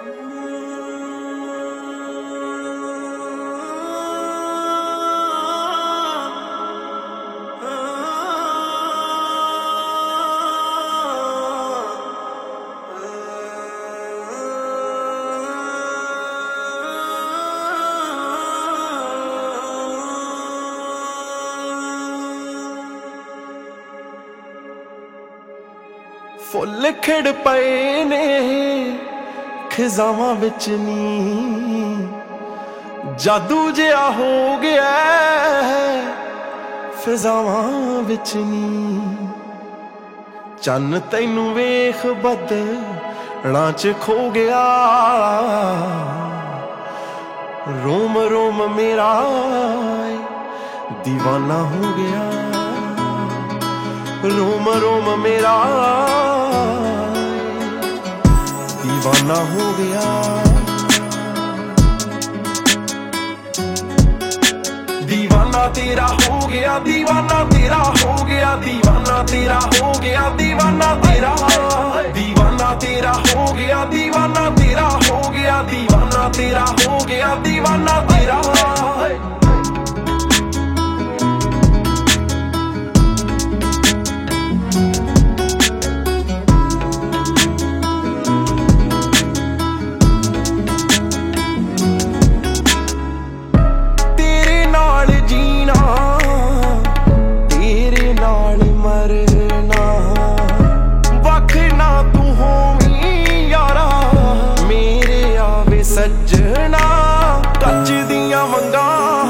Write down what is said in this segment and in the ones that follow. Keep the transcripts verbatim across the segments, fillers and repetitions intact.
Full खिड़ पए ने खिजावां विच नी, जादू जिहा हो गया फिजावां विच नी। चन्न तैनू वेख बदलां च खो गया, रोम रोम मेरा दीवाना हो गया, रोम रोम मेरा दीवाना हो गया। दीवाना तेरा हो गया, दीवाना तेरा हो गया, दीवाना तेरा हो गया, दीवाना तेरा, दीवाना तेरा हो गया, दीवाना तेरा हो गया, दीवाना तेरा हो गया, दीवाना तेरा। सजना कच दियां मंगा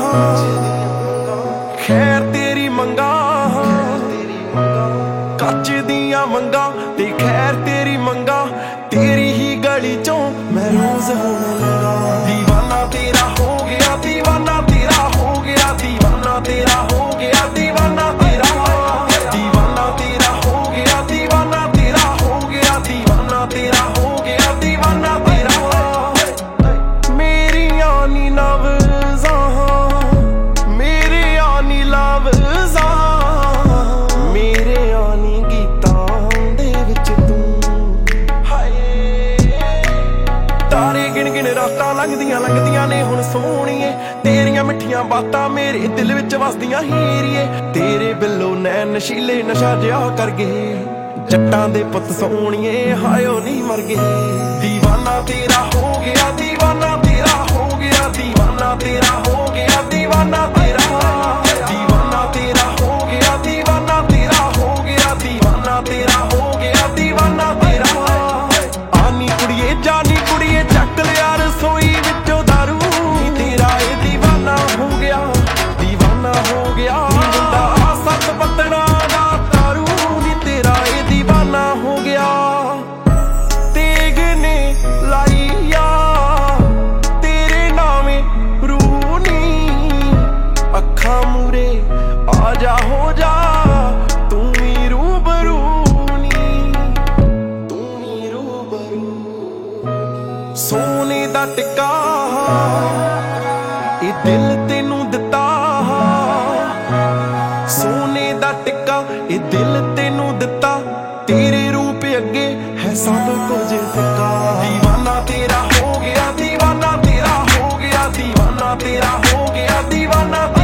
खैर तेरी मंगा, कच दियां मंगा ते खैर तेरी मंगा, तेरी ही गली चों मैं रोज होने लगा। दीवाना तेरा हो गया, दीवाना तेरा हो गया, दीवाना तेरा हो गया, दीवाना तेरा, दीवाना तेरा हो गया, दीवाना तेरा हो गया, दीवाना तेरा हो गया, दीवाना तेरा। लंघदियां लंघदियां ने हुण सोहणीए, तेरियां मिठियां बातां मेरे दिल विच वसदियां हीरीए। तेरे बिल्लो नैन नशीले नशा जिहा कर गए, जट्टां दे पुत सोहणीए हायो नहीं मर गए। दीवाना तेरा हो गया, दीवाना तेरा हो गया, दीवाना तेरा हो गया, दीवाना तेरा, दीवाना तेरा हो गया, दीवाना तेरा हो गया, दीवाना तेरा हो गया, दीवाना तेरा। आनी कुड़िए जानी कुड़िए चक लिया रसोई विचों दारू, तेरा ए दीवाना हो गया, दीवाना हो गया। मुंडा सत पत्तना दा दारू, नी तेरा ए दीवाना हो गया। तेग ने लाइया तेरे नामे रूनी, अखा मूरे आजा हो जा तू भी रूबरू नी, तू भी रूबरू। सोने दा टिक्का ए दिल तेनू दिता, सोने दा टिक्का ए दिल तेनू दिता, तेरे रूप अगे है सब कुछ फिक्का। दीवाना तेरा हो गया, दीवाना तेरा हो गया, दीवाना तेरा हो गया, दीवाना